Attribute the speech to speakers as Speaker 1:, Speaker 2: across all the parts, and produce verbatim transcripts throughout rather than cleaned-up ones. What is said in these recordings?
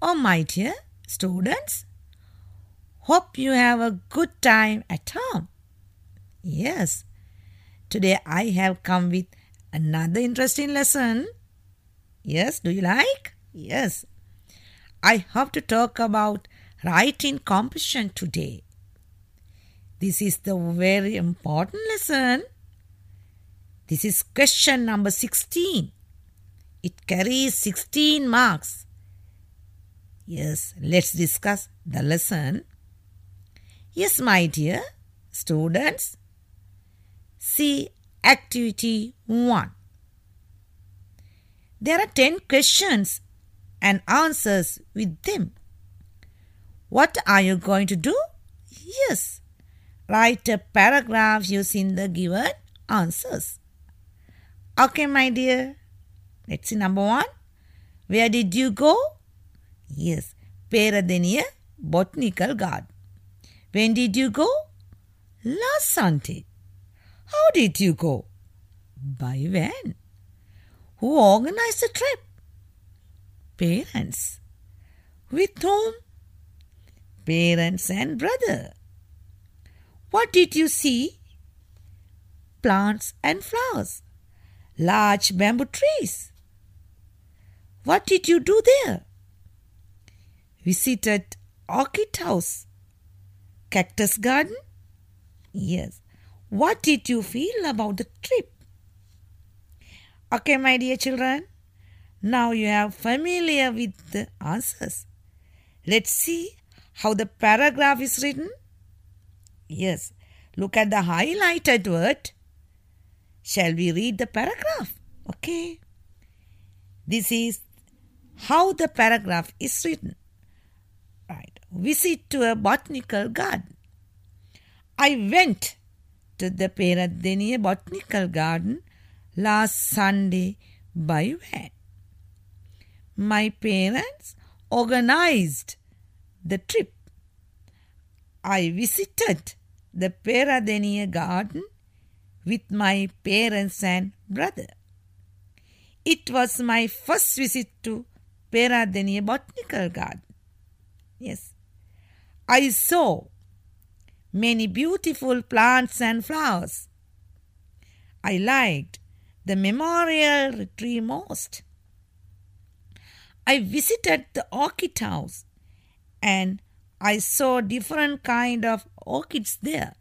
Speaker 1: Oh, my dear students, hope you have a good time at home. Yes, today I have come with another interesting lesson. Yes, do you like? Yes. I have to talk about writing composition today. This is the very important lesson. This is question number sixteen. It carries sixteen marks. Yes, let's discuss the lesson. Yes, my dear students, see activity one. There are ten questions and answers with them. What are you going to do? Yes, write a paragraph using the given answers. Okay, my dear. Let's see number one. Where did you go? Yes, Peradeniya Botanical Garden. When did you go? Last Sunday. How did you go? By van. Who organized the trip? Parents. With whom? Parents and brother. What did you see? Plants and flowers. Large bamboo trees. What did you do there? Visited orchid house. Cactus garden? Yes. What did you feel about the trip? Okay, my dear children. Now you are familiar with the answers. Let's see how the paragraph is written. Yes. Look at the highlighted word. Shall we read the paragraph? Okay. This is how the paragraph is written. Right. Visit to a botanical garden. I went to the Peradeniya Botanical Garden last Sunday by van. My parents organized the trip. I visited the Peradeniya Garden with my parents and brother. It was my first visit to Peradeniya Botanical Garden. Yes. I saw many beautiful plants and flowers. I liked the memorial tree most. I visited the orchid house and I saw different kind of orchids there.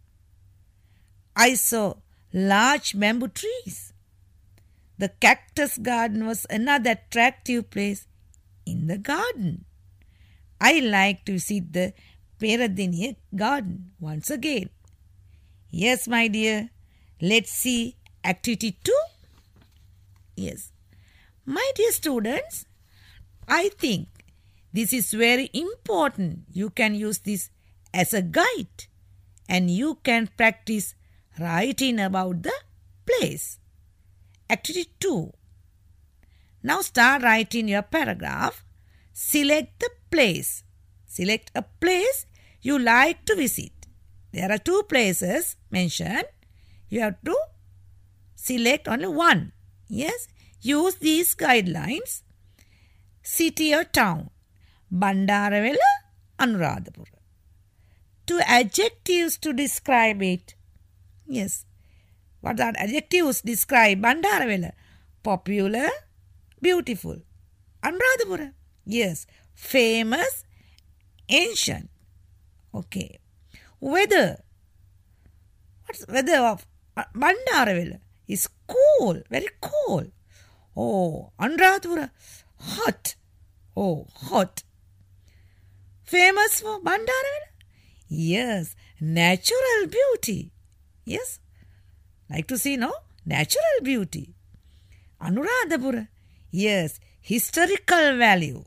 Speaker 1: I saw large bamboo trees. The cactus garden was another attractive place in the garden. I like to visit the Peradeniya garden once again. Yes, my dear. Let's see activity two. Yes. My dear students, I think this is very important. You can use this as a guide and you can practice writing about the place. Activity two. Now start writing your paragraph. Select the place. Select a place you like to visit. There are two places mentioned. You have to select only one. Yes, use these guidelines. City or town. Bandarawala, Anuradhapura. Two adjectives to describe it. Yes. What are adjectives describe Bandarawala? Popular, beautiful. Anuradhapura. Yes. Famous, ancient. Okay. Weather. What's weather of Bandarawala? Is cool, very cool. Oh, Anuradhapura, hot. Oh, hot. Famous for Bandarawala? Yes, natural beauty. Yes, like to see, no? Natural beauty. Anuradhapura, yes, historical value.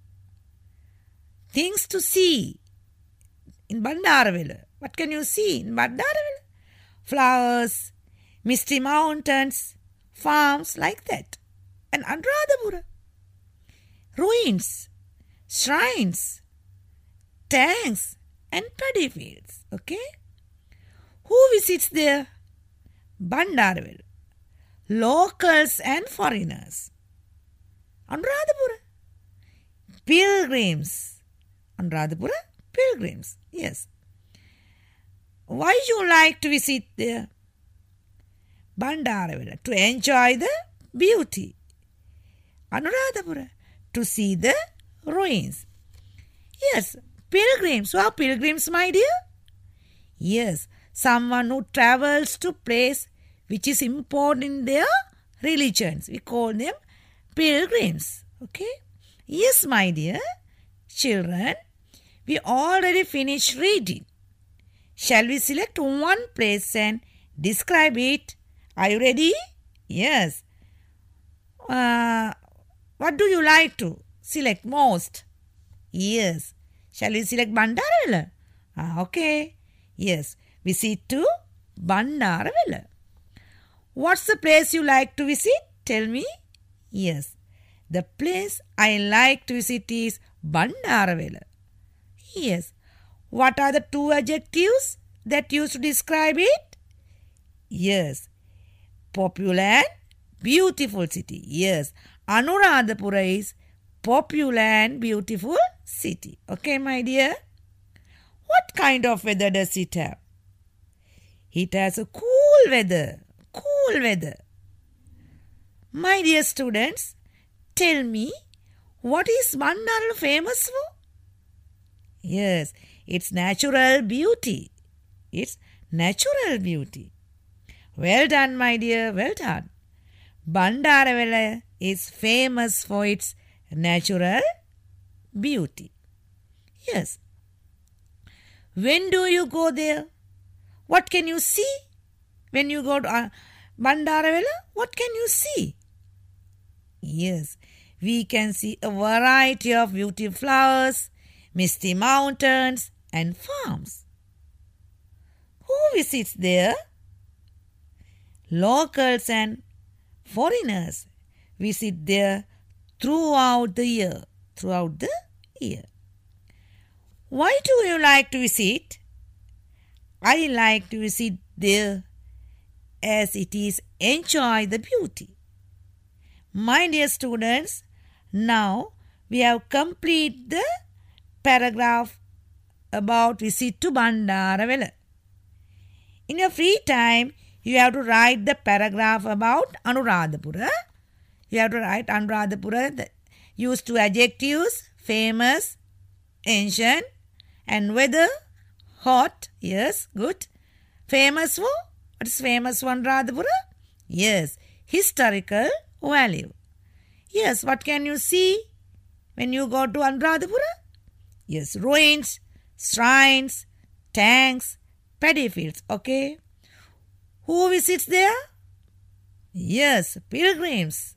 Speaker 1: Things to see in Bandarawala. What can you see in Bandarawala? Flowers, misty mountains, farms, like that. And Anuradhapura, ruins, shrines, tanks, and paddy fields. Okay? Who visits there? Bandarawala. Locals and foreigners. Anuradhapura. Pilgrims. Anuradhapura, pilgrims. Yes. Why you like to visit there? Bandaravela, to enjoy the beauty. Anuradhapura, to see the ruins. Yes, pilgrims. Who are pilgrims, my dear? Yes, someone who travels to place which is important in their religions. We call them pilgrims. Okay? Yes, my dear children, we already finished reading. Shall we select one place and describe it? Are you ready? Yes. Uh, what do you like to select most? Yes. Shall we select Bandaravela? Ah, okay. Yes. Visit to Bandaravela. What's the place you like to visit? Tell me. Yes. The place I like to visit is Bandaravela. Yes. What are the two adjectives that used to describe it? Yes. Popular and beautiful city. Yes. Anuradhapura is popular and beautiful city. Okay, my dear? What kind of weather does it have? It has a cool weather. Cool weather. My dear students, tell me, what is Bandaravela famous for? Yes, it's natural beauty. It's natural beauty. Well done, my dear, well done. Bandaravela is famous for its natural beauty. Yes. When do you go there? What can you see? When you go to uh, Bandaravela, what can you see? Yes, we can see a variety of beautiful flowers, misty mountains and farms. Who visits there? Locals and foreigners visit there throughout the year. Throughout the year. Why do you like to visit? I like to visit there as it is enjoy the beauty. My dear students, now we have completed the paragraph about visit to Bandaravela. In your free time, you have to write the paragraph about Anuradhapura. You have to write Anuradhapura, the, use two adjectives, famous, ancient, and weather, hot. Yes, good. Famous for? What is famous for Anuradhapura? Yes, historical value. Yes, what can you see when you go to Anuradhapura? Yes, ruins, shrines, tanks, paddy fields. Okay. Who visits there? Yes, pilgrims.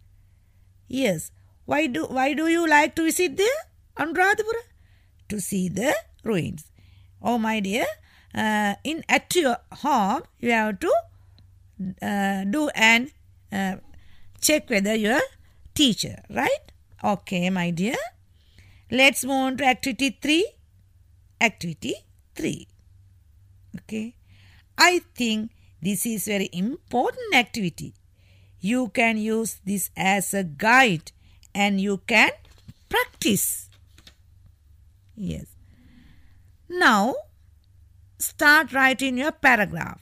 Speaker 1: Yes. Why do why do you like to visit there, Anuradhapura? To see the ruins. Oh, my dear, uh, in at your home, you have to uh, do and uh, check whether you are teacher, right? Okay, my dear. Let's move on to activity three. Activity three. Okay. I think this is very important activity. You can use this as a guide and you can practice. Yes. Now, start writing your paragraph.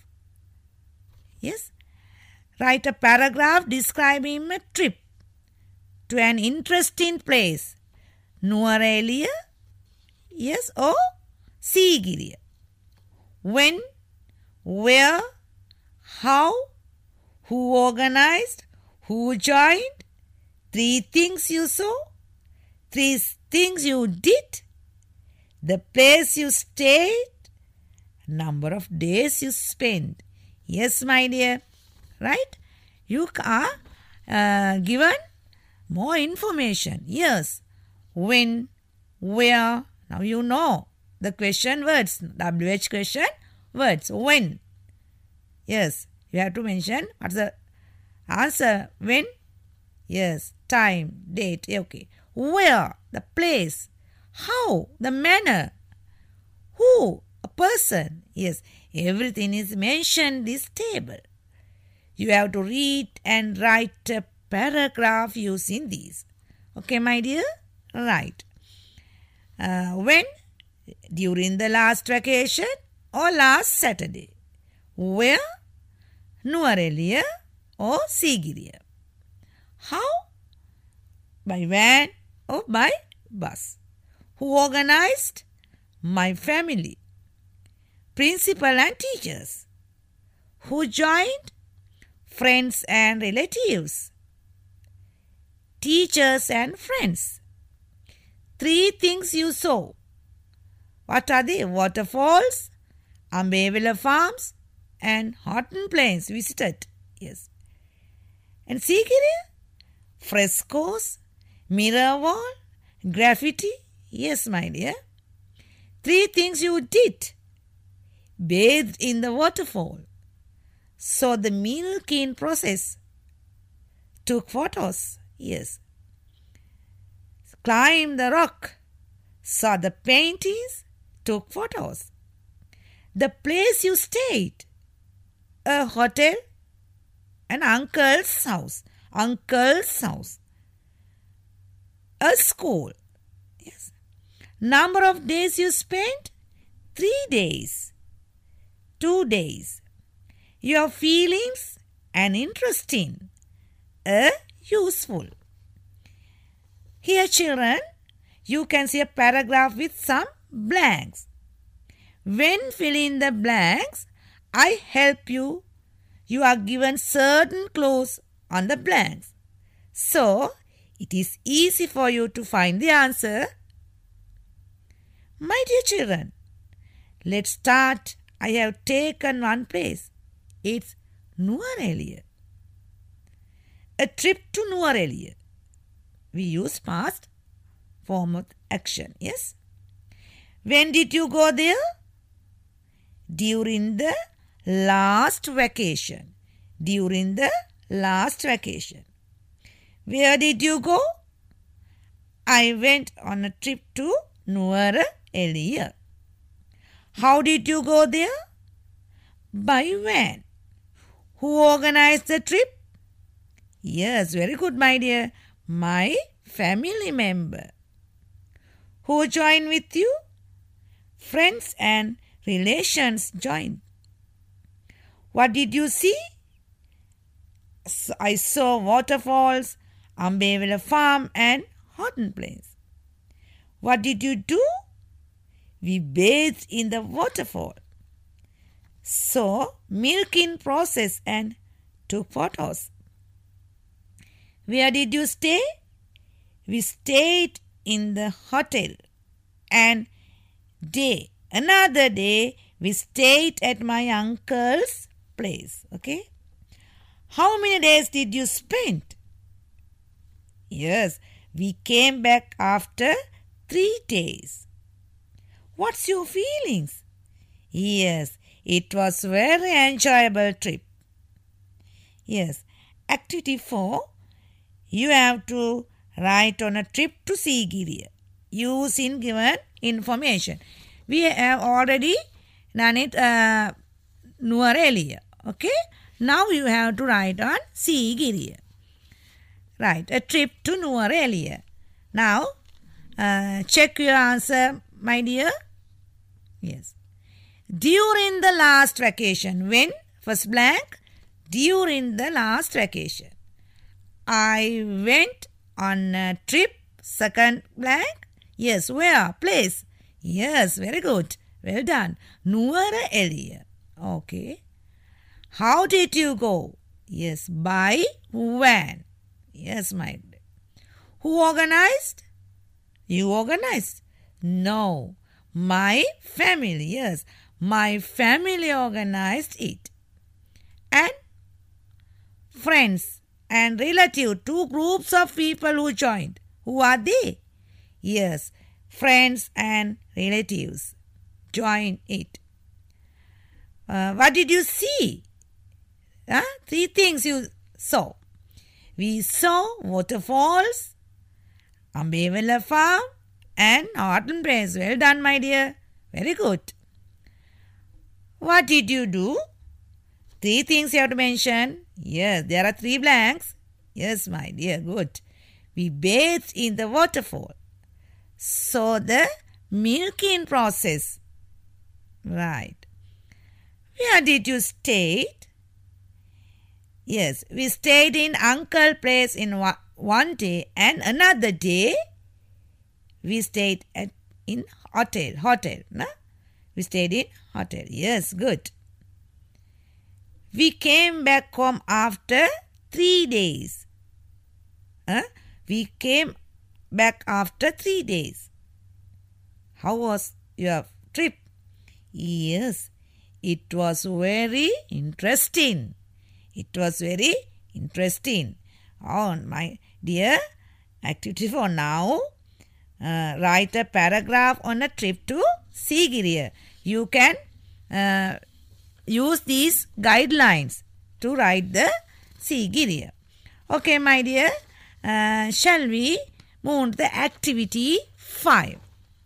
Speaker 1: Yes. Write a paragraph describing a trip to an interesting place. Nuwara yes, or Sigiriya. When, where, how, who organized, who joined, three things you saw, three things you did, the place you stayed, number of days you spent. Yes, my dear, right? You are uh, given more information. Yes, when, where, now you know the question words, W H question words, when. Yes, you have to mention what's the answer, when. Yes, time, date, okay. Where, the place. How, the manner. Who, a person. Yes, everything is mentioned in this table. You have to read and write a paragraph using these. Okay, my dear? Right. Uh, when? During the last vacation or last Saturday? Where? Nuwara or Sigiriya? How? By van or by bus? Who organized? My family. Principal and teachers. Who joined? Friends and relatives. Teachers and friends. Three things you saw. What are they? Waterfalls, Ambewala farms, and Horton Plains visited. Yes. And Sigiriya? Frescoes, mirror wall, graffiti. Yes, my dear. Three things you did. Bathed in the waterfall. Saw the milking process. Took photos. Yes. Climbed the rock. Saw the paintings. Took photos. The place you stayed. A hotel. An uncle's house. Uncle's house. A school. Yes. Number of days you spent? Three days. Two days. Your feelings? An interesting. A useful. Here, children, you can see a paragraph with some blanks. When filling the blanks, I help you. You are given certain clues on the blanks. So, it is easy for you to find the answer. My dear children, let's start. I have taken one place. It's Nuwara. A trip to Nuwara. We use past form of action. Yes. When did you go there? During the last vacation. During the last vacation. Where did you go? I went on a trip to Nuwara Eliya. How did you go there? By van. Who organized the trip? Yes, very good, my dear. My family member. Who joined with you? Friends and relations joined. What did you see? I saw waterfalls, Ambewala farm and Horton Plains. What did you do? We bathed in the waterfall. Saw milking process and took photos. Where did you stay? We stayed in the hotel. And day, another day, we stayed at my uncle's place. Okay? How many days did you spend? Yes, we came back after three days. What's your feelings? Yes, it was very enjoyable trip. Yes, activity four. You have to write on a trip to Sigiriya using given information. We have already done it uh, Nuwara Eliya. Okay. Now you have to write on Sigiriya. Right. A trip to Nuwara Eliya. Now uh, check your answer, my dear. Yes. During the last vacation. When? First blank. During the last vacation. I went on a trip. Second blank. Yes, where? Place. Yes, very good. Well done. Nuwara Eliya. Okay. How did you go? Yes, by van. Yes, my dear. Who organized? You organized? No. My family. Yes, my family organized it. And friends and relative, two groups of people who joined. Who are they? Yes, friends and relatives join it. Uh, what did you see? Huh? Three things you saw. We saw waterfalls, Ambewala farm and Horton Plains. Well done, my dear. Very good. What did you do? Three things you have to mention. Yes, there are three blanks. Yes, my dear, good. We bathed in the waterfall. So the milking process. Right. Where did you stay? Yes, we stayed in Uncle place in one, one day, and another day we stayed at in hotel. Hotel, no? We stayed in hotel. Yes, good. We came back home after three days. Huh? We came back after three days. How was your trip? Yes, it was very interesting. It was very interesting. Oh, my dear, activity for now. Uh, write a paragraph on a trip to Sigiriya. You can uh, use these guidelines to write the Sigiriya. Okay, my dear. Uh, shall we move to the activity five?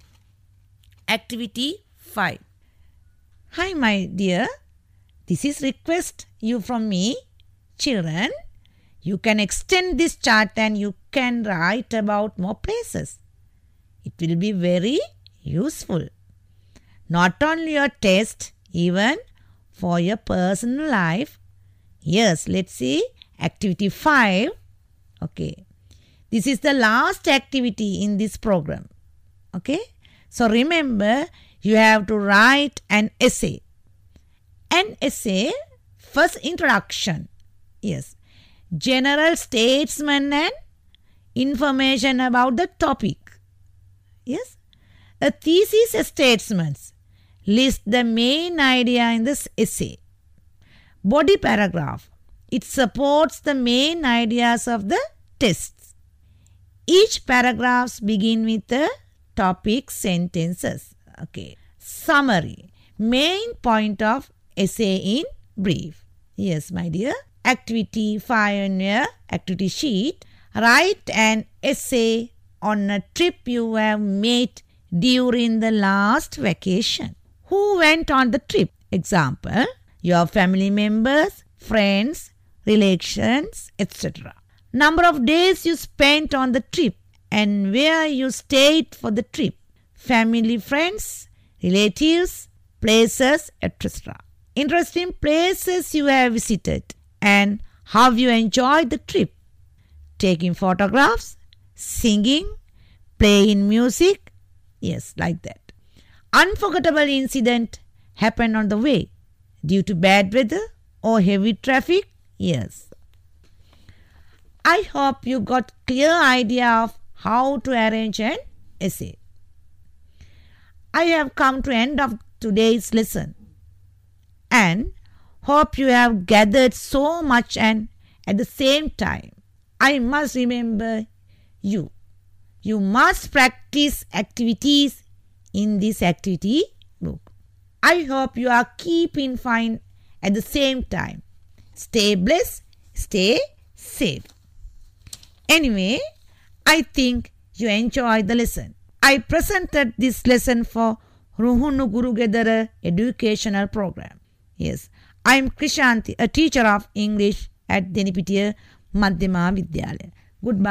Speaker 1: Activity five. Hi, my dear. This is request you from me. Children, you can extend this chart and you can write about more places. It will be very useful. Not only your test, even for your personal life. Yes, let's see. Activity five. Okay. This is the last activity in this program. Okay. So remember, you have to write an essay. An essay, first introduction. Yes. General statement and information about the topic. Yes. A thesis statement. List the main idea in this essay. Body paragraph. It supports the main ideas of the tests. Each paragraphs begin with the topic sentences. Okay. Summary. Main point of essay in brief. Yes, my dear. Activity five on your activity sheet. Write an essay on a trip you have made during the last vacation. Who went on the trip? Example, your family members, friends, relations, et cetera. Number of days you spent on the trip and where you stayed for the trip. Family, friends, relatives, places, et cetera. Interesting places you have visited and how you enjoyed the trip. Taking photographs, singing, playing music. Yes, like that. Unforgettable incident happened on the way due to bad weather or heavy traffic. Yes. I hope you got clear idea of how to arrange an essay. I have come to end of today's lesson and hope you have gathered so much, and at the same time I must remember you. You must practice activities in this activity book. I hope you are keeping fine at the same time. Stay blessed, stay safe. Anyway, I think you enjoyed the lesson. I presented this lesson for Ruhunu Guru Gedara educational program. Yes, I am Krishanti, a teacher of English at Denipitiya Madhyama Vidyalaya. Goodbye.